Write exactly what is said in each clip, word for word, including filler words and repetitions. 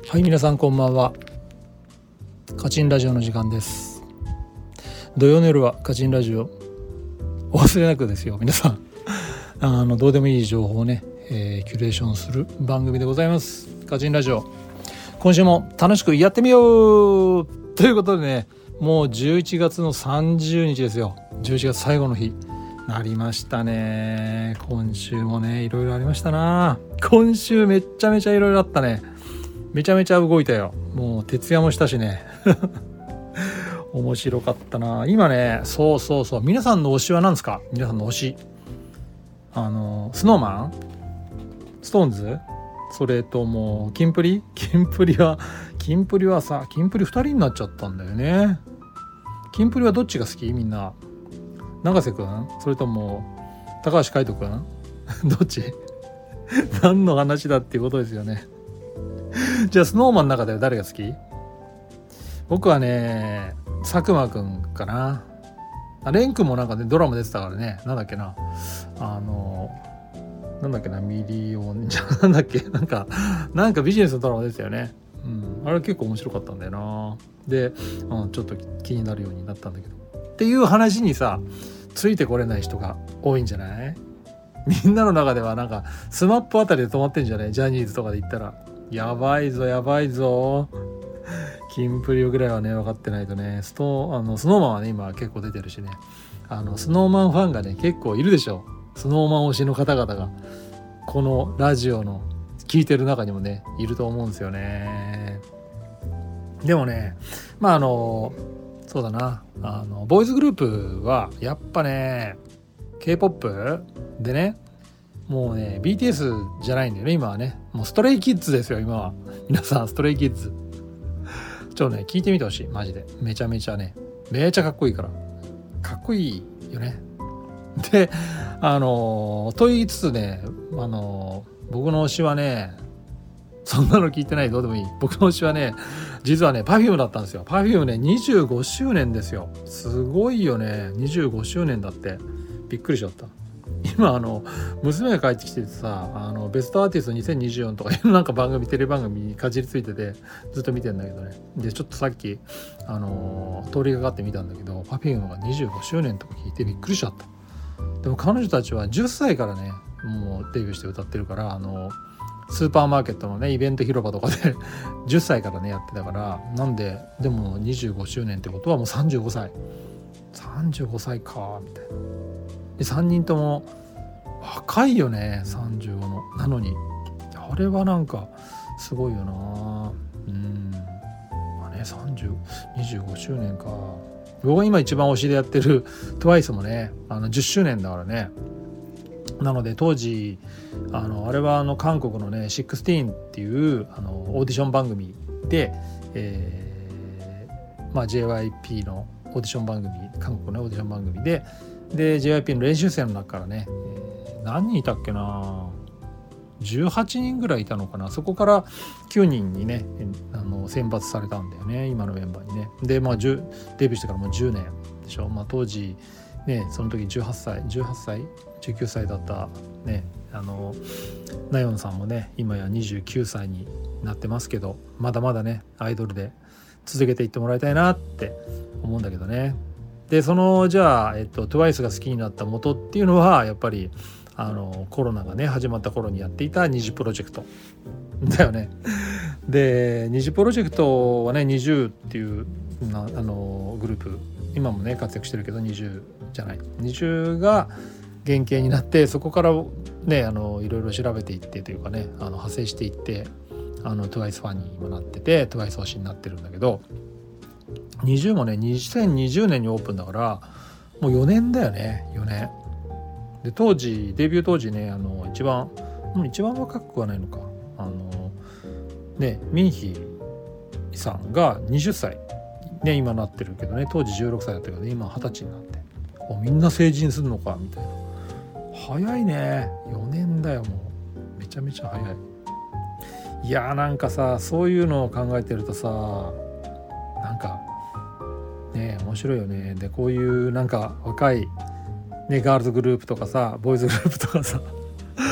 はい、皆さんこんばんは。カチンラジオの時間です。土曜の夜はカチンラジオ、お忘れなくですよ皆さん。あのどうでもいい情報をね、えー、キュレーションする番組でございます。カチンラジオ、今週も楽しくやってみようということでね、もうじゅういちがつのさんじゅうにちですよ。じゅういちがつ最後の日なりましたね。今週もねいろいろありましたな。今週めっちゃめちゃいろいろあったね。めちゃめちゃ動いたよ。もう徹夜もしたしね面白かったな。今ね、そうそうそう、皆さんの推しは何ですか？皆さんの推し、あのスノーマン、ストーンズ、それともキンプリキンプリはキンプリはさキンプリふたりになっちゃったんだよね。キンプリはどっちが好き？みんな永瀬くん、それとも高橋海人くんどっち何の話だっていうことですよね。じゃあスノーマンの中で誰が好き？僕はね佐久間くんかな。レンくんもなんかねドラマ出てたからね。なんだっけな、あのなんだっけな、ミリオンじゃなんだっけ、なんかなんかビジネスのドラマ出てたよね。うん、あれ結構面白かったんだよな。で、うん、ちょっと気になるようになったんだけどっていう話にさついてこれない人が多いんじゃない？みんなの中ではなんかスマップあたりで止まってんじゃない？ジャニーズとかで言ったらやばいぞやばいぞ。キンプリぐらいはね分かってないとね。ストあのスノーマンはね今結構出てるしね、あのスノーマンファンがね結構いるでしょ。スノーマン推しの方々がこのラジオの聞いてる中にもねいると思うんですよね。でもね、まああのそうだな、あのボーイズグループはやっぱね K-ポップ でね、もうね ビーティーエス じゃないんだよね今はね。もうストレイキッズですよ今は。皆さんストレイキッズちょっとね聞いてみてほしい。マジでめちゃめちゃねめちゃかっこいいから。かっこいいよね。であのと言いつつね、あの僕の推しはね、そんなの聞いてない、どうでもいい。僕の推しはね実はね Perfume だったんですよ。 Perfume ねにじゅうごしゅうねんですよ。すごいよね、にじゅうごしゅうねんだって。びっくりしちゃった。今あの娘が帰ってきててさ、あのベストアーティストにせんにじゅうよんとかいうなんか番組、テレビ番組にかじりついててずっと見てんだけどね。でちょっとさっきあの通りがかってみたんだけど Perfume がにじゅうごしゅうねんとか聞いてびっくりしちゃった。でも彼女たちはじゅっさいからねもうデビューして歌ってるから、あのスーパーマーケットのねイベント広場とかでじゅっさいからねやってたから、なんででもにじゅうごしゅうねんってことはもうさんじゅうごさいさんじゅうごさいかみたいな。でさんにんとも若いよね、さんじゅうごのなのに。あれはなんかすごいよな。うん、まあねさんじゅう、にじゅうごしゅうねんか。僕が今一番推しでやってる トゥワイス もねあのじゅっしゅうねんだからね。なので当時あのあれはあの韓国のねじゅうろくっていうあのオーディション番組で、えーまあ、ジェイワイピー のオーディション番組、韓国のオーディション番組でで ジェイワイピー の練習生の中からね、えー、何人いたっけな、じゅうはちにんぐらいいたのかな。そこからきゅうにんにねあの選抜されたんだよね、今のメンバーにね。でまあデビューしてからもうじゅうねんでしょ。まあ当時ねその時じゅうはっさいじゅうはっさいじゅうきゅうさいだったね、あのナヨンさんもね今やにじゅうきゅうさいになってますけど、まだまだねアイドルで続けていってもらいたいなって思うんだけどね。でそのじゃあ、えっと、トゥワイス が好きになった元っていうのはやっぱりあのコロナがね始まった頃にやっていたニジプロジェクトだよね。でニジプロジェクトはねにじゅうっていうなあのグループ今もね活躍してるけどにじゅうじゃないにじゅうが原型になって、そこからねあのいろいろ調べていってというかねあの派生していってあの トゥワイス ファンにもなってて トゥワイス 推しになってるんだけど、にじゅうもねにせんにじゅうねんにオープンだからもうよねんだよね。よねんで当時デビュー当時ねあの一番一番若くはないのか、あのねミンヒさんがはたちね今なってるけどね、当時じゅうろくさいだったけど、ね、今はたちになって、おみんな成人するのかみたいな。早いね、よねんだよもう。めちゃめちゃ早い。いやーなんかさそういうのを考えてるとさなんかね面白いよね。でこういうなんか若いねガールズグループとかさボーイズグループとかさ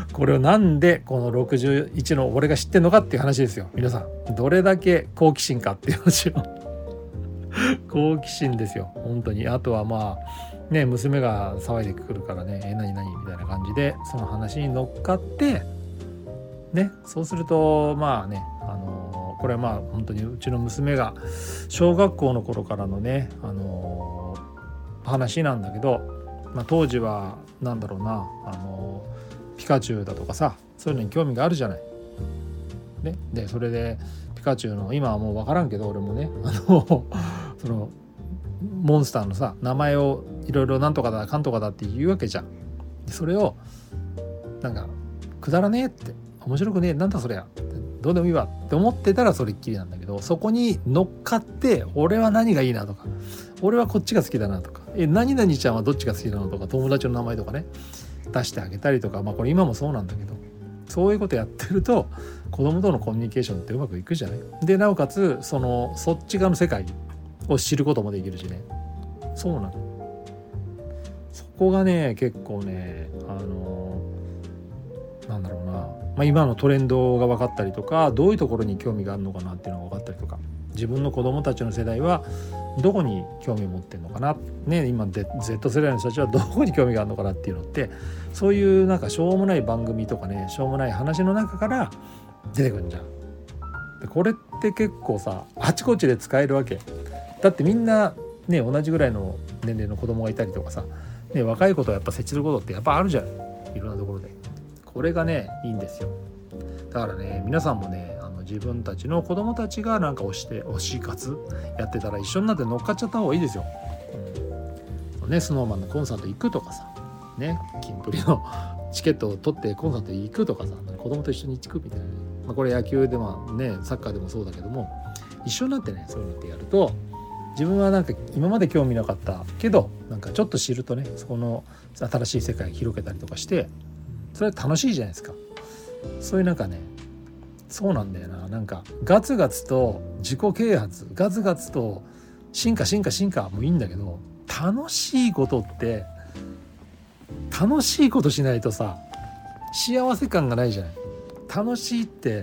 これをなんでこのろくじゅういちの俺が知ってんのかっていう話ですよ。皆さんどれだけ好奇心かっていう話を好奇心ですよ本当に。あとはまあね娘が騒いでくるからねえ何何みたいな感じでその話に乗っかってね、そうするとまあねあのこれはまあ本当にうちの娘が小学校の頃からのねあの話なんだけど、まあ、当時はなんだろうなあのピカチュウだとかさそういうのに興味があるじゃない。ね、でそれでピカチュウの今はもう分からんけど俺もねあのそのモンスターのさ名前をいろいろなんとかだかんとかだって言うわけじゃん。でそれをなんかくだらねえって面白くねえなんだそりゃどうでもいいわって思ってたらそれっきりなんだけど、そこに乗っかって俺は何がいいなとか俺はこっちが好きだなとかえ何々ちゃんはどっちが好きなのとか友達の名前とかね出してあげたりとか、まあこれ今もそうなんだけどそういうことやってると子供とのコミュニケーションってうまくいくじゃない。でなおかつそのそっち側の世界を知ることもできるしね。そうなの。そこがね結構ねあのなんだろうな、まあ、今のトレンドが分かったりとかどういうところに興味があるのかなっていうのが分かったりとか自分の子供たちの世代はどこに興味を持ってるのかな、ね、今 Z 世代の人たちはどこに興味があるのかなっていうのってそういうなんかしょうもない番組とかねしょうもない話の中から出てくるんじゃん。でこれって結構さあちこちで使えるわけだってみんなね同じぐらいの年齢の子供がいたりとかさ、ね、若い子とやっぱ接することってやっぱあるじゃないいろんなところで。これがねいいんですよ。だからね皆さんもねあの自分たちの子供たちがなんか推して推し活やってたら一緒になって乗っかっちゃった方がいいですよ、うんね、スノーマンのコンサート行くとかさねキンプリのチケットを取ってコンサート行くとかさ子供と一緒に行くみたいなね、まあ、これ野球でもねサッカーでもそうだけども一緒になってねそういうのってやると自分はなんか今まで興味なかったけどなんかちょっと知るとねそこの新しい世界を広げたりとかしてそれは楽しいじゃないですか。そういうなんかねそうなんだよな。なんかガツガツと自己啓発ガツガツと進化進化進化もいいんだけど楽しいことって楽しいことしないとさ幸せ感がないじゃない。楽しいって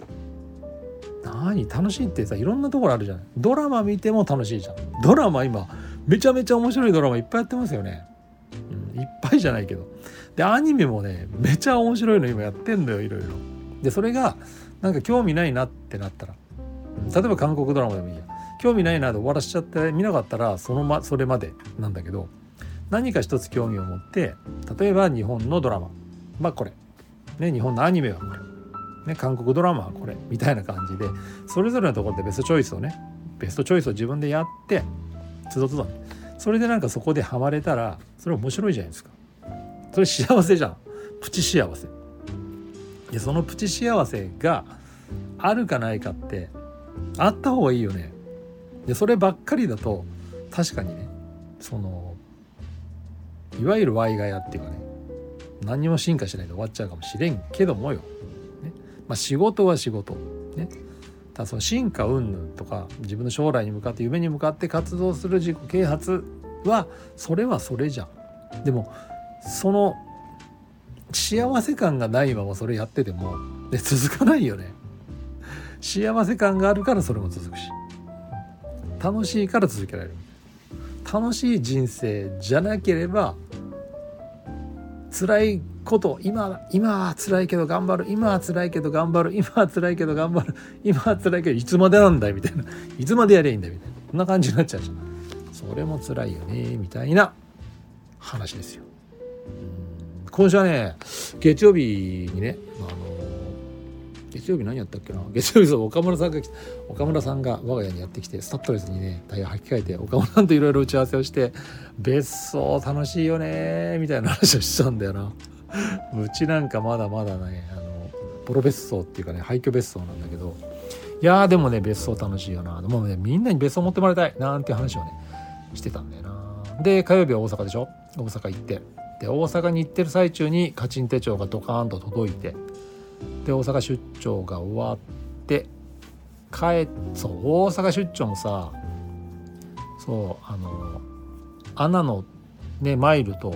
何楽しいってさいろんなところあるじゃない。ドラマ見ても楽しいじゃん。ドラマ今めちゃめちゃ面白いドラマいっぱいやってますよね、うん、いっぱいじゃないけどでアニメもねめちゃ面白いの今やってんだよいろいろ。でそれがなんか興味ないなってなったら例えば韓国ドラマでもいいや興味ないなで終わらしちゃって見なかったらそのまそれまでなんだけど何か一つ興味を持って例えば日本のドラマまあこれね日本のアニメはこれね韓国ドラマはこれみたいな感じでそれぞれのところでベストチョイスをねベストチョイスを自分でやってつどつどねそれでなんかそこでハマれたらそれ面白いじゃないですか。それ幸せじゃん。プチ幸せでそのプチ幸せがあるかないかってあった方がいいよね。でそればっかりだと確かにねそのいわゆるワイガヤっていうかね何にも進化しないで終わっちゃうかもしれんけどもよ、ねまあ、仕事は仕事ねただその進化云々とか自分の将来に向かって夢に向かって活動する自己啓発はそれはそれじゃん。でもその幸せ感がないままそれやっててもで続かないよね。幸せ感があるからそれも続くし楽しいから続けられる。楽しい人生じゃなければ辛いこと今今は辛いけど頑張る今は辛いけど頑張る今は辛いけど頑張る今は辛いけどいつまでなんだいみたいないつまでやればいいんだみたいなこんな感じになっちゃうじゃん。それも辛いよねみたいな話ですよ。今週はね月曜日にねあの月曜日何やったっけな月曜日そう岡村さんが来て岡村さんが我が家にやってきてスタッドレスにねタイヤ履き替えて岡村さんといろいろ打ち合わせをして別荘楽しいよねみたいな話をしたんだよな。うちなんかまだまだねあのボロ別荘っていうかね廃墟別荘なんだけどいやーでもね別荘楽しいよなもうねみんなに別荘持ってもらいたいなんて話をねしてたんだよな。で火曜日は大阪でしょ。大阪行ってで大阪に行ってる最中にカチン手帳がドカーンと届いてで大阪出張が終わって帰そう大阪出張もさそうあのアナのねマイルと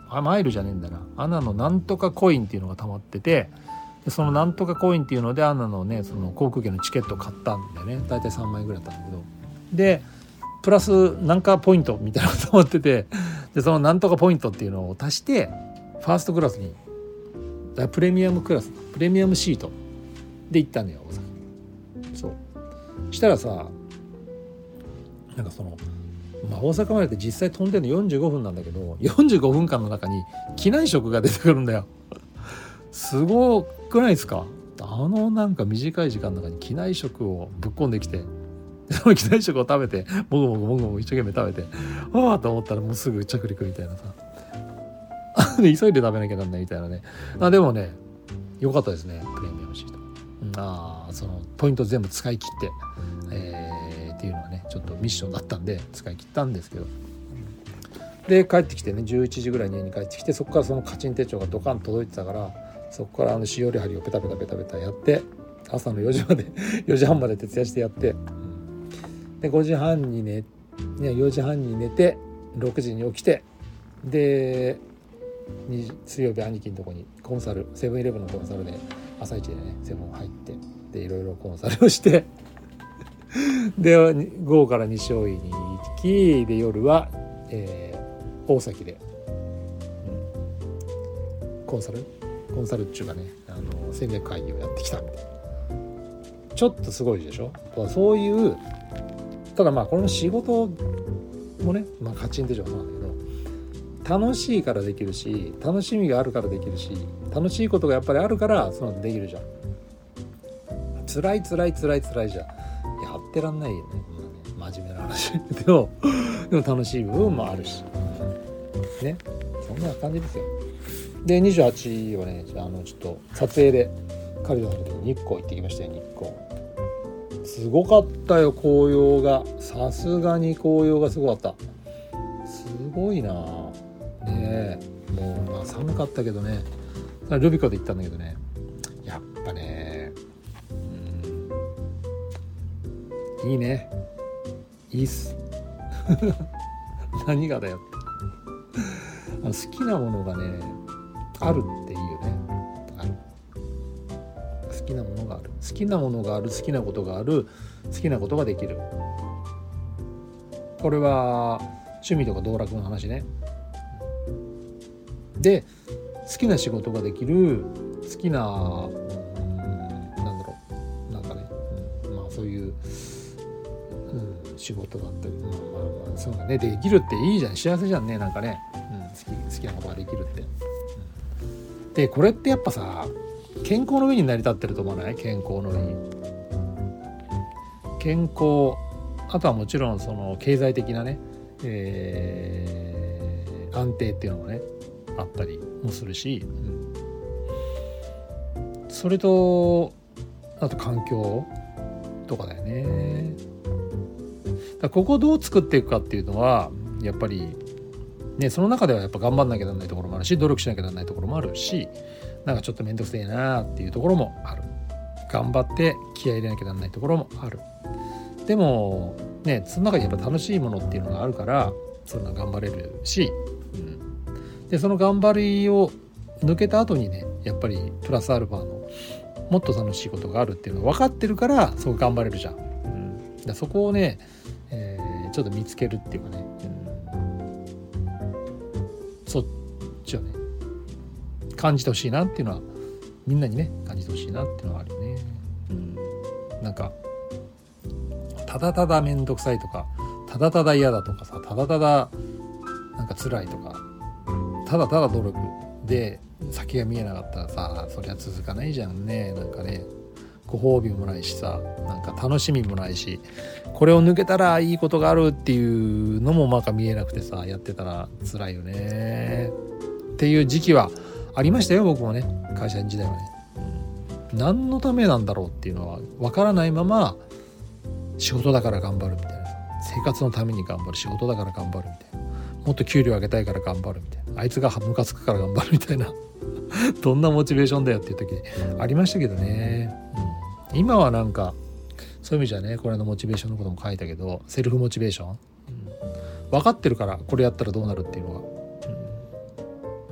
あマイルじゃねえんだなアナのなんとかコインっていうのが溜まってて、でそのなんとかコインっていうのでアナのねその航空券のチケットを買ったんだよね。だいたいさんまんえんぐらいだったんだけど、でプラスなんかポイントみたいなのが溜まってて、でそのなんとかポイントっていうのを足してファーストクラスにプレミアムクラスプレミアムシートで行ったんだよ大阪。そうしたらさなんかその、まあ、大阪までって実際飛んでるのよんじゅうごふんなんだけどよんじゅうごふんかんの中に機内食が出てくるんだよ。すごくないですか？あのなんか短い時間の中に機内食をぶっ込んできて、その機内食を食べてもぐもぐもぐもぐ一生懸命食べてわーと思ったらもうすぐ着陸みたいなさ急いで食べなきゃなんないみたいなね。あでもね良かったですねプレミアムシート。あそのポイント全部使い切って、えー、っていうのはねちょっとミッションだったんで使い切ったんですけど、で帰ってきてねじゅういちじぐらいに家に帰ってきて、そこからそのカチン手帳がドカンと届いてたから、そこからあのしおり針をペタペタペタペタやって朝のよじまでよじはんまで徹夜してやって、でごじはんに寝よじはんに寝てろくじに起きて、で水曜日兄貴のとこにコンサルセブンイレブンのコンサルで朝一でねセブン入って、でいろいろコンサルをしてで午後から西大井に行き、で夜は、えー、大崎で、うん、コンサルコンサルっちゅうかねあの戦略会議をやってきたみたいな。ちょっとすごいでしょ。そういうただまあこの仕事もね、まあ、カチン手帳なんだけど楽しいからできるし、楽しみがあるからできるし、楽しいことがやっぱりあるからそのできるじゃん。辛い辛い辛い辛いじゃんやってらんないよね、まあ、ね真面目な話でもでも楽しい部分もあるしね、そんな感じですよ。でにじゅうはちはねあのちょっと撮影で彼女の時に日光行ってきましたよ。日光すごかったよ紅葉が。さすがに紅葉がすごかった。すごいなねえ。もうまあ寒かったけどね、ルビコで行ったんだけどね、やっぱね、うん、いいね、いいっす何がだよあの好きなものがねあるっていいよね。ある好きなものがある好きなものがある好きなことがある好きなことができる。これは趣味とか道楽の話ね。で好きな仕事ができる好きな、うん、なんだろうなんかね、うん、まあそういう、うん、仕事だったり、まあまあまあそうだね、できるっていいじゃん、幸せじゃんね、なんかね、うん、好き好きなことができるって、うん、でこれってやっぱさ健康の上に成り立ってると思わない？健康の上に健康、あとはもちろんその経済的なね、えー、安定っていうのもねあったりもするし、うん、それとあと環境とかだよね。だからここをどう作っていくかっていうのはやっぱりね、その中ではやっぱ頑張んなきゃならないところもあるし、努力しなきゃならないところもあるし、なんかちょっとめんどくせえなっていうところもある。頑張って気合い入れなきゃならないところもある。でもね、その中にやっぱ楽しいものっていうのがあるからそんな頑張れるし、うん、でその頑張りを抜けた後にねやっぱりプラスアルファのもっと楽しいことがあるっていうのが分かってるからそう頑張れるじゃん、うん、だそこをね、えー、ちょっと見つけるっていうかね、うん、そっちをね感じてほしいなっていうのはみんなにね感じてほしいなっていうのはあるよね、うん、なんかただただめんどくさいとかただただ嫌だとかさ、ただただなんか辛いとかただただ努力で先が見えなかったらさそりゃ続かないじゃんね。なんかねご褒美もないしさ、なんか楽しみもないし、これを抜けたらいいことがあるっていうのもなんか見えなくてさやってたら辛いよねっていう時期はありましたよ僕もね、会社員時代はね、うん、何のためなんだろうっていうのは分からないまま仕事だから頑張るみたいな、生活のために頑張る、仕事だから頑張るみたいな、もっと給料上げたいから頑張るみたいな、あいつがムカつくから頑張るみたいなどんなモチベーションだよっていう時ありましたけどね、うん、今はなんかそういう意味じゃね、これのモチベーションのことも書いたけどセルフモチベーション、うん、分かってるからこれやったらどうなるっていうのは、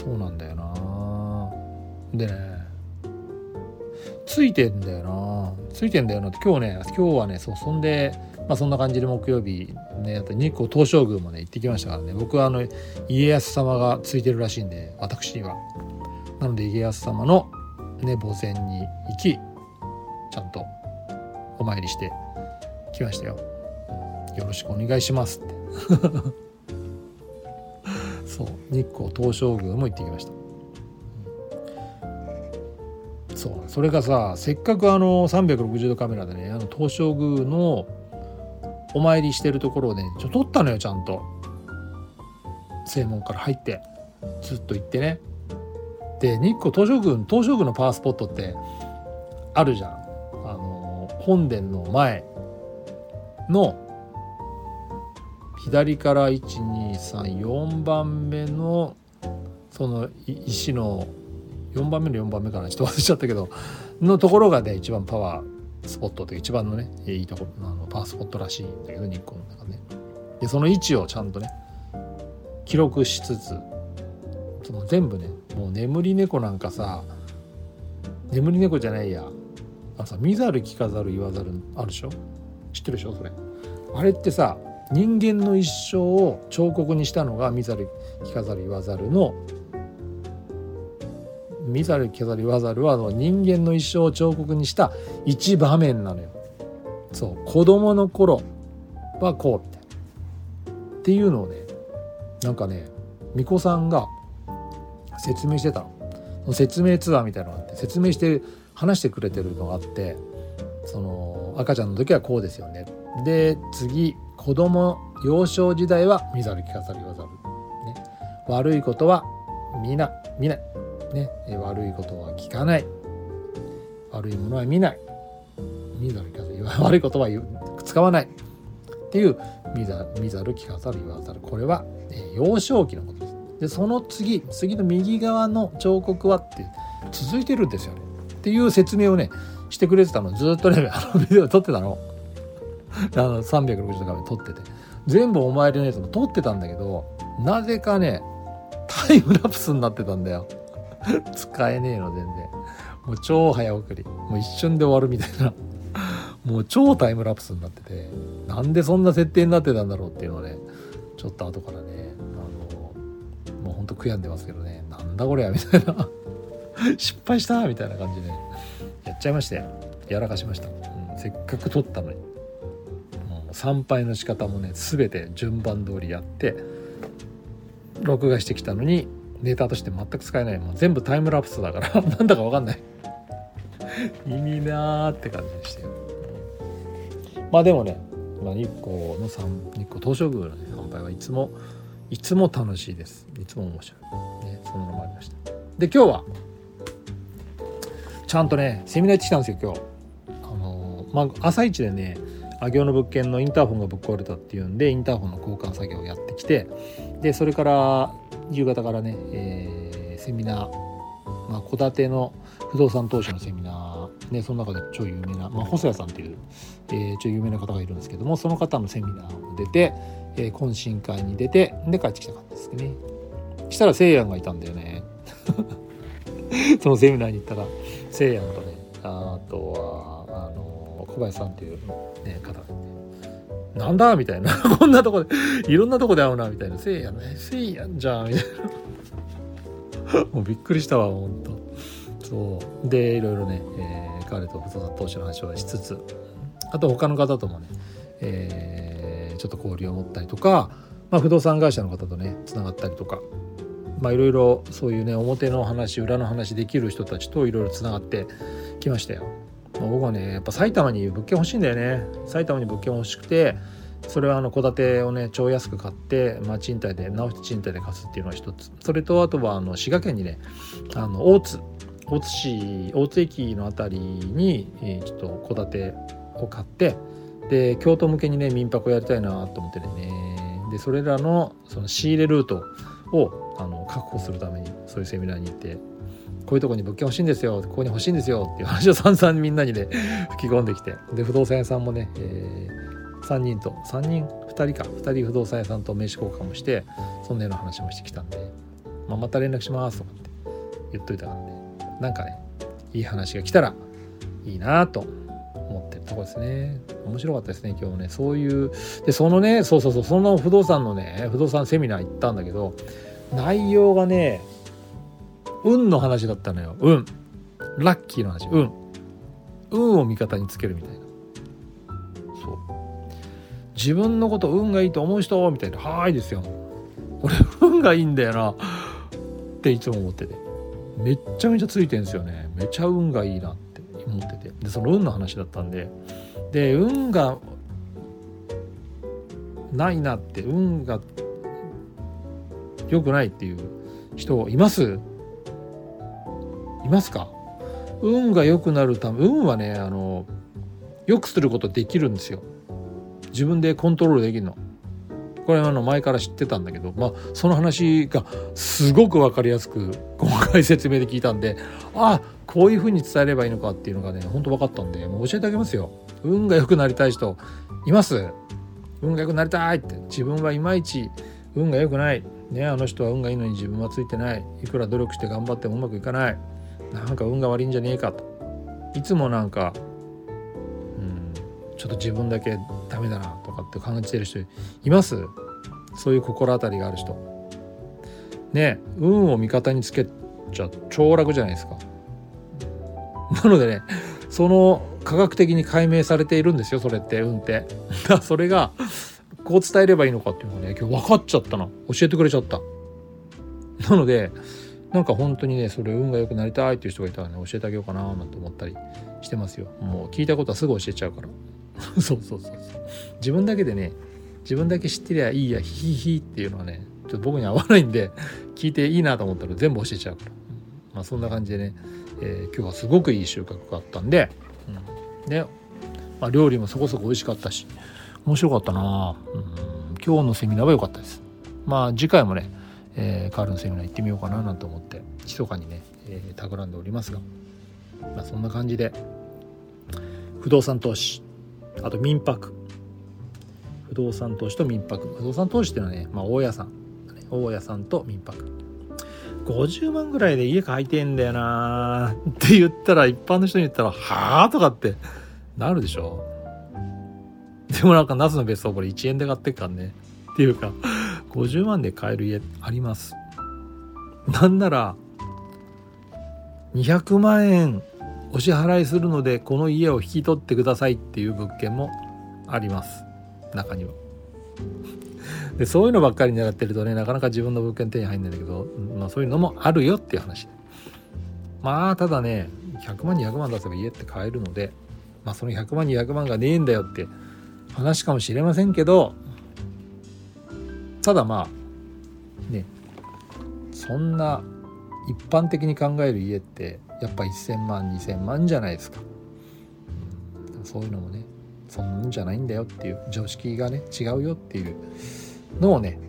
そうなんだよな。でねついてんだよなついてんだよなって今日ね今日はねそうそんでまあそんな感じで木曜日ねあと日光東照宮もね行ってきましたからね。僕はあの家康様がついてるらしいんで私にはなので家康様のね墓前に行きちゃんとお参りしてきましたよ。よろしくお願いしますってそう日光東照宮も行ってきました。そうそれがさせっかくあのさんびゃくろくじゅうどカメラでねあの東照宮のお参りしてるところをねちょっと撮ったのよ。ちゃんと正門から入ってずっと行ってね。で日光東照宮東照宮のパワースポットってあるじゃん。あの本殿の前の左からいちにさんよんばんめのその石のよんばんめのよんばんめかなちょっと忘れちゃったけどのところがね一番パワースポットという一番のねいいところあのパワースポットらしいんだけど日光の中ね。でその位置をちゃんとね記録しつつその全部ねもう眠り猫なんかさ眠り猫じゃないやあのさ見ざる聞かざる言わざるあるでしょ。知ってるでしょそれ。あれってさ人間の一生を彫刻にしたのが見ざる聞かざる言わざるの見ざる聞かざる言わざるはの人間の一生を彫刻にした一場面なのよ。そう子供の頃はこうみたいなっていうのをねなんかね巫女さんが説明してたの。説明ツアーみたいなのがあって説明して話してくれてるのがあってその赤ちゃんの時はこうですよね。で次子供幼少時代は見ざる聞かざる言わざる、ね、悪いことは見な見ないね、悪いことは聞かない悪いものは見ない見ざる聞かざる悪いことは使わないっていう見ざ見ざる聞かざる言わざるこれは、えー、幼少期のことです。でその次次の右側の彫刻はって続いてるんですよねっていう説明をねしてくれてたの。ずっとねあのビデオ撮ってたのあのさんびゃくろくじゅうどカメラ撮ってて全部お参りのやつも撮ってたんだけどなぜかねタイムラプスになってたんだよ使えねえの全然もう超早送りもう一瞬で終わるみたいなもう超タイムラプスになっててなんでそんな設定になってたんだろうっていうのをねちょっと後からねあのもうほんと悔やんでますけどねなんだこれやみたいな失敗したみたいな感じでやっちゃいましてやらかしました、うん、せっかく撮ったのにもう参拝の仕方もね全て順番通りやって録画してきたのにデータとして全く使えない。もう全部タイムラプスだからなんだか分かんない意味なーって感じでしたよ。まあでもね、まあ、日光の参日光東照宮の、ね、参拝はいつもいつも楽しいです。いつも面白い、ね、そんなのもありました。で今日はちゃんとねセミナー行ってきたんですよ今日。あのー、まあ朝一でね上尾の物件のインターホンがぶっ壊れたっていうんでインターホンの交換作業をやってきてでそれから夕方からね、えー、セミナーまあ戸建ての不動産投資のセミナーねその中で超有名な、まあ、細谷さんっていう、えー、超有名な方がいるんですけどもその方のセミナーを出て、えー、懇親会に出てで帰ってきた感じですね。したらせいやんがいたんだよねそのセミナーに行ったらせいやんとねあとはあの小林さんっていう、ね、方がいてなんだみたいなこんなとこでいろんなとこで会うなみたいなせいやんねせいやんじゃんみたいなもうびっくりしたわほんと。そうでいろいろね、えー、彼と不動産投資の話をしつつあと他の方ともね、えー、ちょっと交流を持ったりとか、まあ、不動産会社の方とねつながったりとかまあいろいろそういうね表の話裏の話できる人たちといろいろつながってきましたよ。まあ、僕はねやっぱ埼玉に物件欲しいんだよね。埼玉に物件欲しくてそれはあの戸建てをね超安く買って、まあ、賃貸で直して賃貸で貸すっていうのが一つ。それとあとはあの滋賀県にねあの大津大津市大津駅のあたりに、えー、ちょっと戸建てを買ってで京都向けにね民泊をやりたいなと思ってね。でそれらのその仕入れルートをあの確保するためにそういうセミナーに行ってこういうとこに物件欲しいんですよここに欲しいんですよっていう話を散々みんなにね吹き込んできてで不動産屋さんもね、えー、さんにんとさんにんふたりかふたり不動産屋さんと名刺交換もしてそんなような話もしてきたんでまあ、また連絡しますとかって言っといたからね、なんかねいい話が来たらいいなと思ってるところですね。面白かったですね今日ね。そういうでそのねそうそうそうその不動産のね不動産セミナー行ったんだけど、内容がね運の話だったのよ。運ラッキーの話、運運を味方につけるみたいな。そう自分のこと運がいいと思う人みたいな、はーいですよ。俺運がいいんだよなっていつも思ってて、めっちゃめちゃついてるんですよね。めちゃ運がいいなって思ってて、でその運の話だったんで、で運がないなって、運が良くないっていう人いますいますか？運が良くなるため、運はねあの良くすることできるんですよ。自分でコントロールできるの。これあの前から知ってたんだけど、まあその話がすごく分かりやすく今回説明で聞いたんで、ああこういう風に伝えればいいのかっていうのがね本当分かったんで、もう教えてあげますよ。運が良くなりたい人います？運が良くなりたいって、自分はいまいち運が良くないね、あの人は運がいいのに自分はついてない、いくら努力して頑張ってもうまくいかない、なんか運が悪いんじゃねえかと、いつもなんか、うん、ちょっと自分だけダメだなとかって感じてる人います？そういう心当たりがある人ね。運を味方につけちゃ超楽じゃないですか。なのでね、その科学的に解明されているんですよ、それって運って。だそれがこう伝えればいいのかっていうのがね今日分かっちゃったな、教えてくれちゃった。なのでなんか本当にねそれ運が良くなりたいっていう人がいたらね教えてあげようかななんて思ったりしてますよ。もう聞いたことはすぐ教えちゃうからそうそうそうそう、自分だけでね自分だけ知ってりゃいいやヒヒヒっていうのはねちょっと僕に合わないんで、聞いていいなと思ったら全部教えちゃうから、まあそんな感じでね、えー、今日はすごくいい収穫があったんで、うん、で、まあ、料理もそこそこ美味しかったし面白かったな、うん、今日のセミナーは良かったです。まあ次回もね、えー、カールのセミナー行ってみようかななんて思って密かにね、えー、企んでおりますが、まあ、そんな感じで不動産投資、あと民泊、不動産投資と民泊、不動産投資っていうのはね、まあ、大家さん大家さんと民泊、ごじゅうまんぐらいで家買いてんだよなって言ったら、一般の人に言ったらはぁとかってなるでしょ。でもなんかナスの別荘これいちえんで買ってっからねっていうか、ごじゅうまんで買える家あります。なんならにひゃくまんえんお支払いするのでこの家を引き取ってくださいっていう物件もあります、中には。でそういうのばっかり狙ってるとね、なかなか自分の物件手に入んないんだけど、まあそういうのもあるよっていう話。まあただねひゃくまんにひゃくまん出せば家って買えるので、まあそのひゃくまんにひゃくまんがねえんだよって話かもしれませんけど、ただまあね、そんな一般的に考える家ってやっぱせんまんにせんまんじゃないですか、うん、そういうのもねそんなんじゃないんだよっていう、常識がね違うよっていうのをね、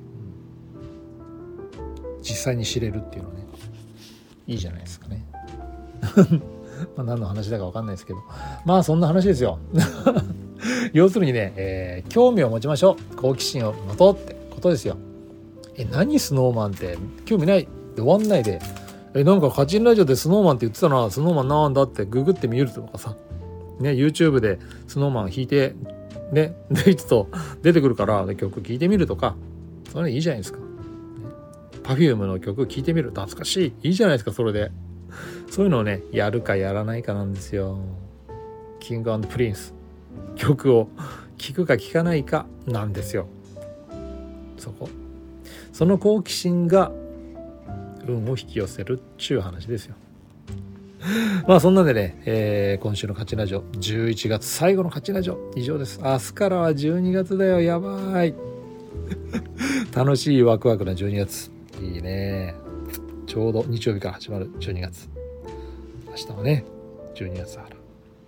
うん、実際に知れるっていうのはねいいじゃないですかねまあ何の話だか分かんないですけど、まあそんな話ですよ要するにね、えー、興味を持ちましょう、好奇心を持とうってことですよ。え何スノーマンって興味ないで終わんないで、えなんかカチンラジオでスノーマンって言ってたな、スノーマンなんだってググってみるとかさね、 YouTube でスノーマン弾いてねでいつと出てくるから曲聴いてみるとか、それいいじゃないですか、ね、Perfume の曲聴いてみる、懐かしい、いいじゃないですか。それでそういうのをねやるかやらないかなんですよ。キング&プリンス曲を聴くか聴かないかなんですよ。そこその好奇心が運を引き寄せるっちゅう話ですよ。まあそんなんでね、えー、今週の勝ちラジオじゅういちがつ最後の勝ちラジオ以上です。明日からはじゅうにがつだよ、やばい楽しいワクワクなじゅうにがつ、いいね。ちょうど日曜日から始まるじゅうにがつ、明日はねじゅうにがつだから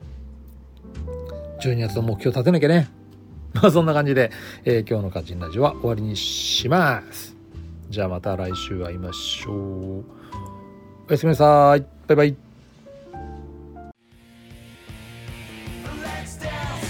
じゅうにがつの目標立てなきゃね。まあそんな感じで、えー、今日の勝ちラジオは終わりにします。じゃあまた来週会いましょう。おやすみなさい。バイバイ。